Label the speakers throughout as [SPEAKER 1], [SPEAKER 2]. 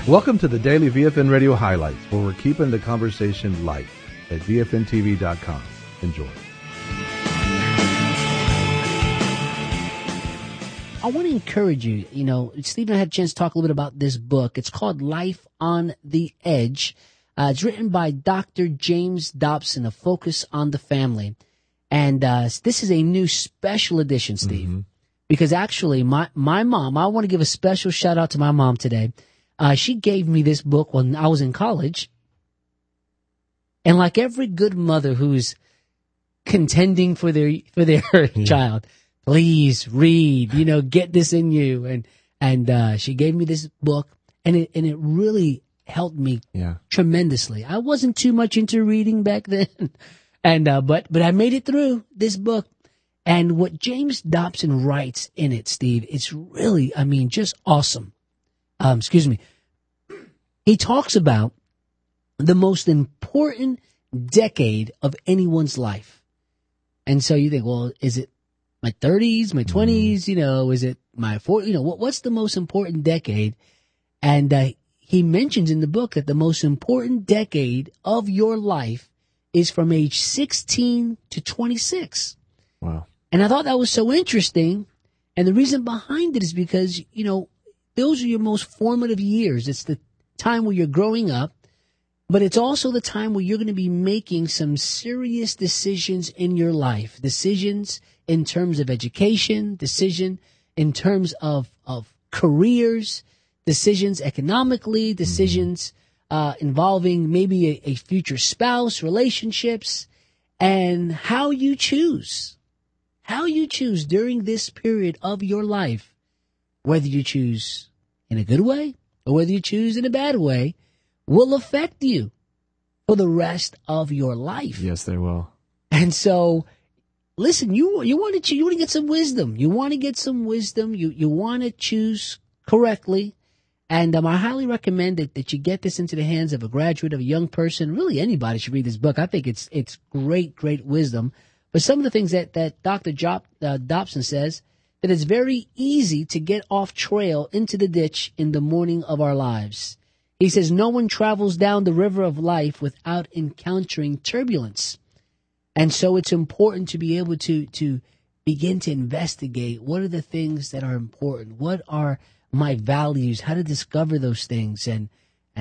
[SPEAKER 1] Welcome to the Daily VFN Radio Highlights, where we're keeping the conversation light at VFNTV.com. Enjoy.
[SPEAKER 2] I want to encourage you, Steve and I had a chance to talk a little bit about this book. It's called Life on the Edge. It's written by Dr. James Dobson, A Focus on the Family. And this is a new special edition, Steve, because actually my mom, I want to give a special shout out to my mom today. She gave me this book when I was in college. And like every good mother who's contending for their child, please read, get this in you. And she gave me this book, and it really helped me tremendously. I wasn't too much into reading back then. And, but I made it through this book. And what James Dobson writes in it, Steve, it's really, just awesome. He talks about the most important decade of anyone's life. And so you think, well, is it my 30s, my 20s, is it my 40s, what's the most important decade? And, he mentions in the book that the most important decade of your life is from age 16 to 26.
[SPEAKER 3] Wow.
[SPEAKER 2] And I thought that was so interesting. And the reason behind it is because, those are your most formative years. It's the time where you're growing up, but it's also the time where you're going to be making some serious decisions in your life. Decisions in terms of education, decision in terms of careers, decisions economically, decisions involving maybe a future spouse, relationships, and how you choose during this period of your life, whether you choose in a good way or whether you choose in a bad way, will affect you for the rest of your life.
[SPEAKER 3] Yes, they will.
[SPEAKER 2] And so, listen, you want to get some wisdom. You want to get some wisdom. You want to choose correctly. And I highly recommend that you get this into the hands of a graduate, of a young person. Really, anybody should read this book. I think it's great wisdom. But some of the things that Dr. Dobson says, that it's very easy to get off trail into the ditch in the morning of our lives. He says, no one travels down the river of life without encountering turbulence. And so it's important to be able to begin to investigate what are the things that are important. What are my values, how to discover those things. And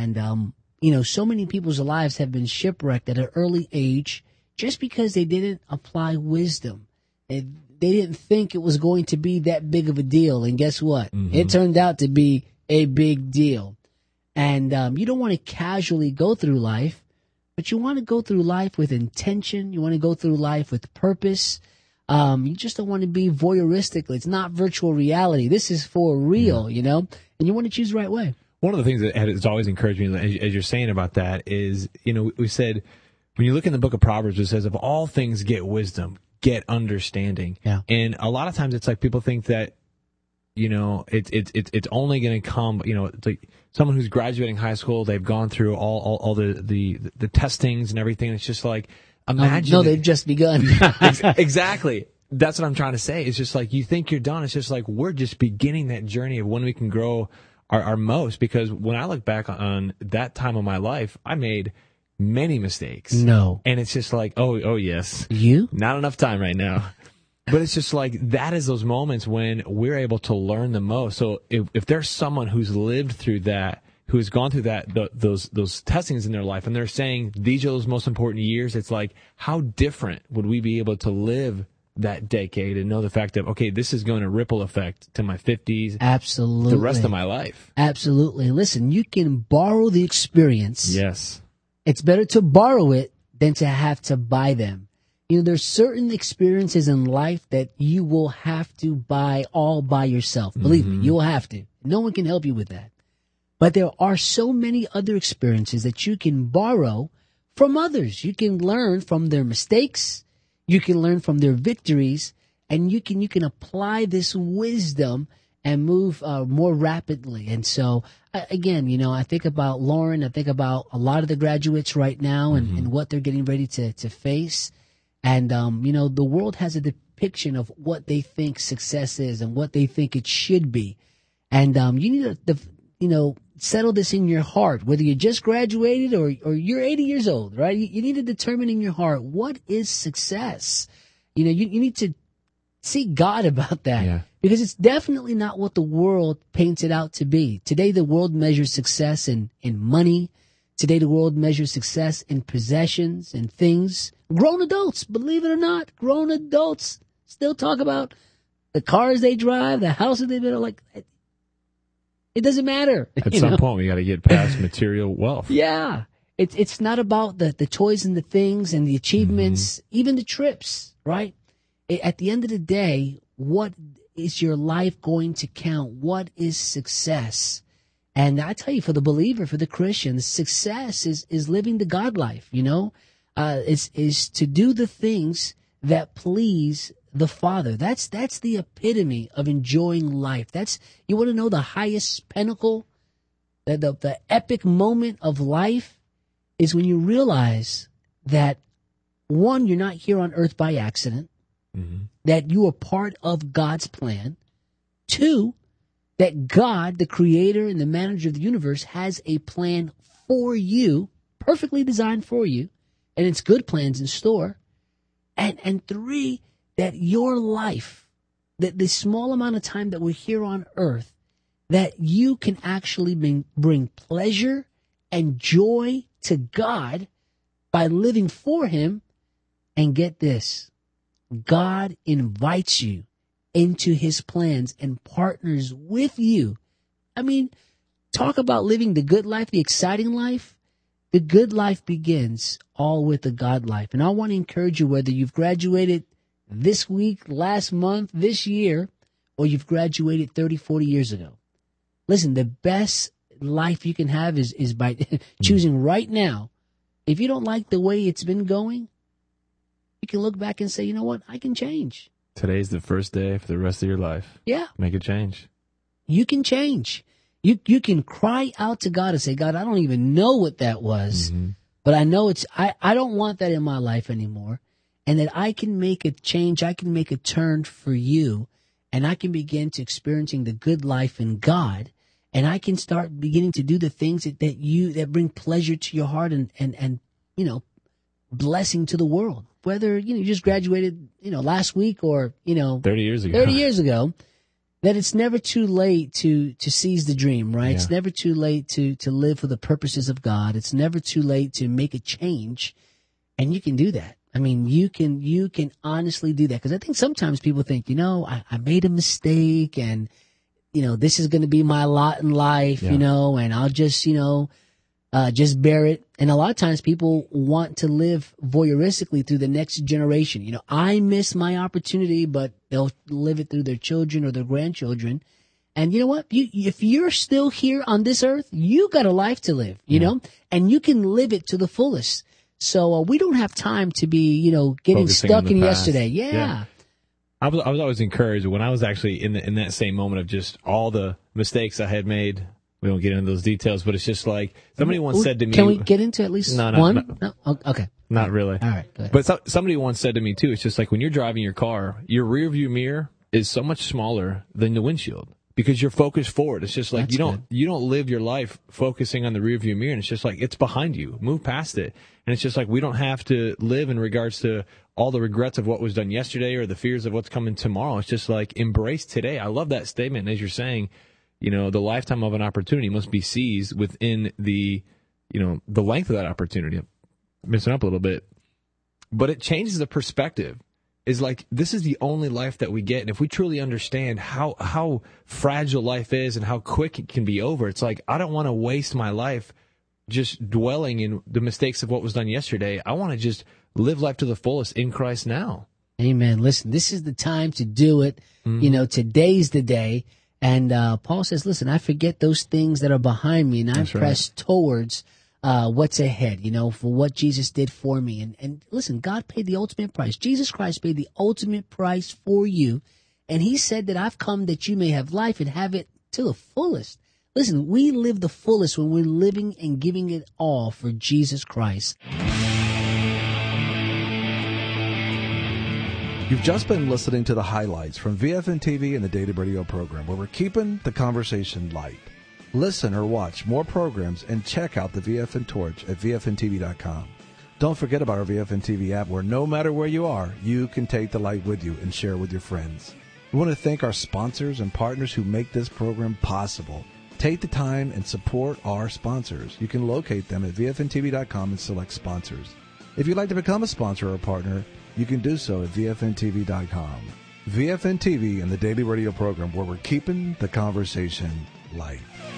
[SPEAKER 2] so many people's lives have been shipwrecked at an early age just because they didn't apply wisdom. They didn't think it was going to be that big of a deal. And guess what? It turned out to be a big deal. And you don't want to casually go through life, but you want to go through life with intention. You want to go through life with purpose. You just don't want to be voyeuristic. It's not virtual reality. This is for real, and you want to choose the right way.
[SPEAKER 3] One of the things that has always encouraged me, as you're saying about that, is, we said, when you look in the book of Proverbs, it says, of all things get wisdom, get understanding.
[SPEAKER 2] Yeah.
[SPEAKER 3] And a lot of times it's like people think that, it's only going to come, it's like someone who's graduating high school, they've gone through all the testings and everything. It's just like, imagine.
[SPEAKER 2] No, they've just begun.
[SPEAKER 3] Exactly. That's what I'm trying to say. It's just like, you think you're done. It's just like, we're just beginning that journey of when we can grow our most. Because when I look back on that time of my life, I made many mistakes.
[SPEAKER 2] No.
[SPEAKER 3] And it's just like, oh yes.
[SPEAKER 2] You?
[SPEAKER 3] Not enough time right now. But it's just like, that is those moments when we're able to learn the most. So if there's someone who's lived through that, who has gone through those testings in their life, and they're saying these are those most important years, it's like, how different would we be able to live that decade and know the fact that, okay, this is going to ripple effect to my 50s,
[SPEAKER 2] absolutely,
[SPEAKER 3] the rest of my life.
[SPEAKER 2] Absolutely. Listen, you can borrow the experience.
[SPEAKER 3] Yes.
[SPEAKER 2] It's better to borrow it than to have to buy them. There's certain experiences in life that you will have to buy all by yourself. Believe me, you will have to. No one can help you with that. But there are so many other experiences that you can borrow from others. You can learn from their mistakes. You can learn from their victories, and you can apply this wisdom and move more rapidly. And so, again, I think about Lauren. I think about a lot of the graduates right now and what they're getting ready to face. And, the world has a depiction of what they think success is and what they think it should be. And you need settle this in your heart, whether you just graduated or you're 80 years old, right? You need to determine in your heart, what is success? You need to seek God about that, because it's definitely not what the world paints it out to be. Today, the world measures success in money. Today, the world measures success in possessions and things. Grown adults, believe it or not, grown adults still talk about the cars they drive, the houses they build. Like, it doesn't matter.
[SPEAKER 3] At some point, we got to get past material wealth.
[SPEAKER 2] Yeah. It's not about the toys and the things and the achievements, even the trips, right? At the end of the day, what is your life going to count? What is success? And I tell you, for the believer, for the Christian, success is living the God life, is to do the things that please the Father. That's the epitome of enjoying life. You want to know the highest pinnacle, the epic moment of life is when you realize that, one, you're not here on earth by accident, that you are part of God's plan. Two, that God, the creator and the manager of the universe, has a plan for you, perfectly designed for you, and it's good plans in store. And three, that your life, that the small amount of time that we're here on earth, that you can actually bring pleasure and joy to God by living for Him. And get this, God invites you into His plans and partners with you. I mean, talk about living the good life, the exciting life. The good life begins all with the God life. And I want to encourage you, whether you've graduated this week, last month, this year, or you've graduated 30, 40 years ago. Listen, the best life you can have is by choosing right now. If you don't like the way it's been going, you can look back and say, you know what, I can change.
[SPEAKER 3] Today's the first day for the rest of your life.
[SPEAKER 2] Yeah.
[SPEAKER 3] Make a change.
[SPEAKER 2] You can change. You can cry out to God and say, God, I don't even know what that was, but I know I don't want that in my life anymore. And that I can make a change, I can make a turn for you, and I can begin to experiencing the good life in God, and I can start beginning to do the things that bring pleasure to your heart and blessing to the world. Whether you just graduated last week or
[SPEAKER 3] 30 years ago.
[SPEAKER 2] 30 years ago, that it's never too late to seize the dream, right? Yeah. It's never too late to live for the purposes of God. It's never too late to make a change, and you can do that. I mean, you can honestly do that, because I think sometimes people think, I made a mistake, and this is going to be my lot in life, and I'll just bear it. And a lot of times people want to live voyeuristically through the next generation. I miss my opportunity, but they'll live it through their children or their grandchildren. And you know what? If you're still here on this earth, you got a life to live, and you can live it to the fullest. So we don't have time to be, getting
[SPEAKER 3] focusing
[SPEAKER 2] stuck in
[SPEAKER 3] past.
[SPEAKER 2] Yesterday. Yeah.
[SPEAKER 3] I was always encouraged when I was actually in that same moment of just all the mistakes I had made. We won't get into those details, but it's just like somebody once said to me.
[SPEAKER 2] Can we get into at least one? No? Okay.
[SPEAKER 3] Not really.
[SPEAKER 2] All right. Go ahead.
[SPEAKER 3] But somebody once said to me too, it's just like when you're driving your car, your rear view mirror is so much smaller than the windshield because you're focused forward. It's just like you don't live your life focusing on the rear view mirror, and it's just like it's behind you. Move past it. And it's just like we don't have to live in regards to all the regrets of what was done yesterday or the fears of what's coming tomorrow. It's just like embrace today. I love that statement. As you're saying, the lifetime of an opportunity must be seized within the length of that opportunity. I'm messing up a little bit. But it changes the perspective. Is like, this is the only life that we get. And if we truly understand how fragile life is and how quick it can be over, it's like, I don't want to waste my life just dwelling in the mistakes of what was done yesterday. I want to just live life to the fullest in Christ now.
[SPEAKER 2] Amen. Listen, this is the time to do it. Today's the day. And Paul says, listen, I forget those things that are behind me, and I press towards what's ahead, for what Jesus did for me. And listen, God paid the ultimate price. Jesus Christ paid the ultimate price for you. And He said that I've come that you may have life and have it to the fullest. Listen, we live the fullest when we're living and giving it all for Jesus Christ.
[SPEAKER 1] You've just been listening to the highlights from VFN TV and the Daily Radio program, where we're keeping the conversation light. Listen or watch more programs and check out the VFN Torch at VFNTV.com. Don't forget about our VFN TV app, where no matter where you are, you can take the light with you and share it with your friends. We want to thank our sponsors and partners who make this program possible. Take the time and support our sponsors. You can locate them at VFNTV.com and select sponsors. If you'd like to become a sponsor or a partner, you can do so at VFNTV.com. VFN TV and the daily radio program where we're keeping the conversation light.